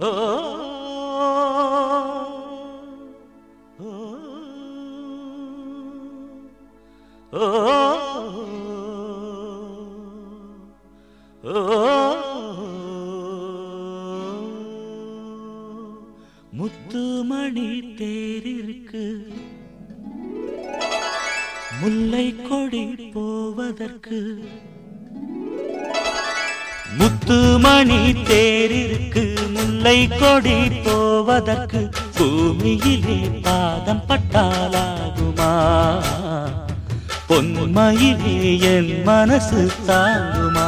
முத்துமணி தேரிருக்கு முல்லை கொடி போவதற்கு முத்துமணி தேரிருக்கு முல்லை கொடி போவதற்கு பூமியிலே பாதம் பட்டாலாகுமா பொன்மையிலே என் மனசு தாங்குமா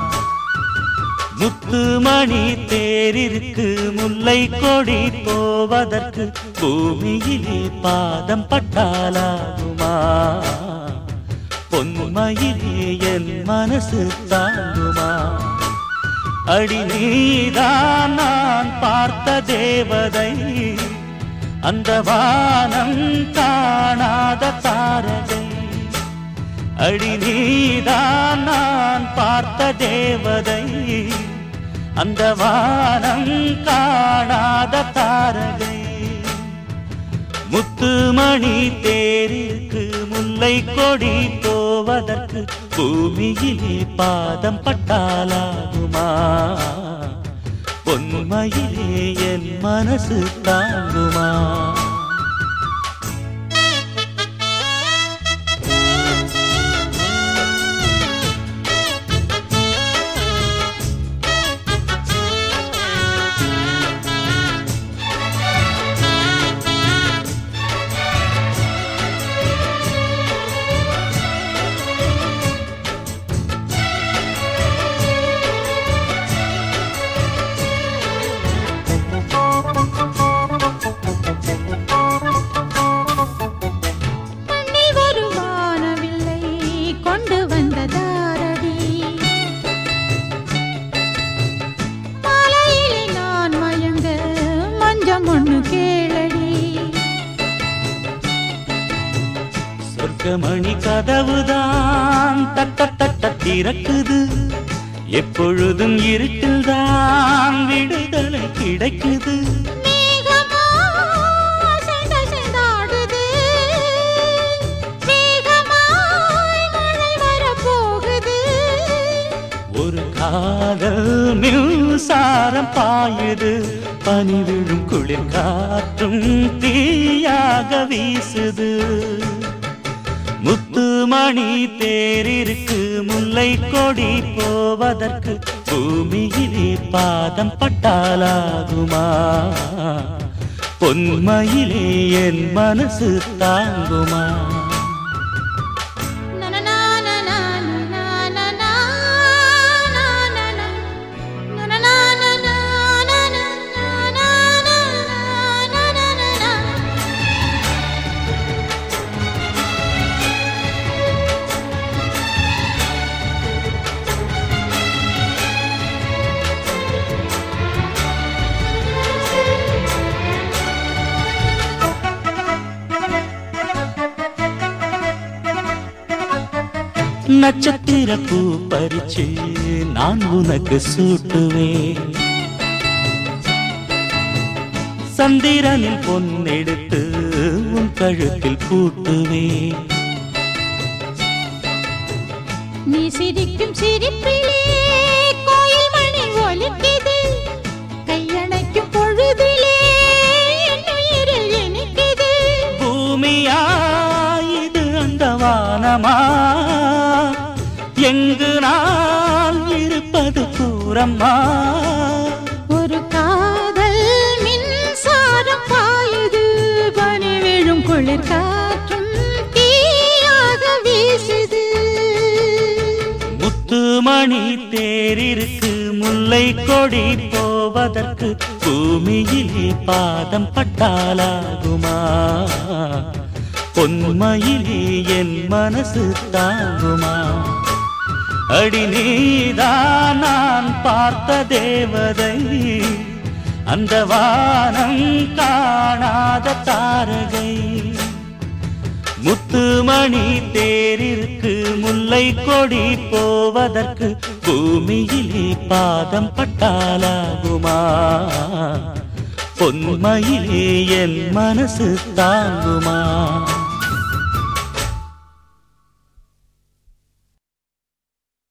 முத்துமணி தேரிருக்கு முல்லை கொடி போவதற்கு பூமியிலே பாதம் பட்டாலாகுமா பொன்மையிலே என் மனசு தாங்குமா அடி நீதான் நான் பார்த்த தேவதை அந்த வானம் காணாத தாரகை அடி நீதான் நான் பார்த்த தேவதை அந்த வானம் காணாத தாரகை முத்துமணி தேரிற்கு முல்லை கொடி போவதற்கு பூமியிலே பாதம் பட்டாலாகுமா பொன்மையிலே என் மனசு தாங்குமா மணி கதவுதான் தட்ட தட்ட திறக்குது எப்பொழுதும் இருட்டில் தான் விடுதலை கிடைக்குது ஒரு காதல் மின்சாரம் பாயுது பனி விழும் குளிர் காற்றும் தீயாக வீசுது முத்துமணி தேரிருக்கு முல்லை கொடி போவதற்கு பூமியிலே பாதம் பட்டாலாகுமா பொன்மையிலே என் மனசு தாங்குமா நட்சத்திர பூ பறிச்சு நான் உனக்கு சூட்டுவேன் சந்திரனில் பொன்னெடுத்து உன் கழுத்தில் பூட்டுவேன் நீ சிரிக்கும் சிரிப்பிலே கோயில் மணி ஒலிக்குது கையணைக்கும் பொழுதிலே என் உயிரில் இனிக்குது பூமியா இது அந்த வானமா எங்கு நான் இருப்பது கூறம்மா ஒரு காதல் மின்சாரம் பாயுது பனி விழும் குளிர் காற்றும் தீயாக வீசுது முத்துமணி தேரிருக்கு முல்லை கொடி போவதற்கு பூமியிலே பாதம் பட்டாலாகுமா பொன்மையிலே என் மனசு தாங்குமா அடி நீதான் நான் பார்த்த தேவதை அந்த வானம் காணாத தாரகை முத்துமணி தேரிற்கு முல்லை கொடி போவதற்கு பூமியிலே பாதம் பட்டாலாகுமா பொன்மையிலே என் மனசு தாங்குமா?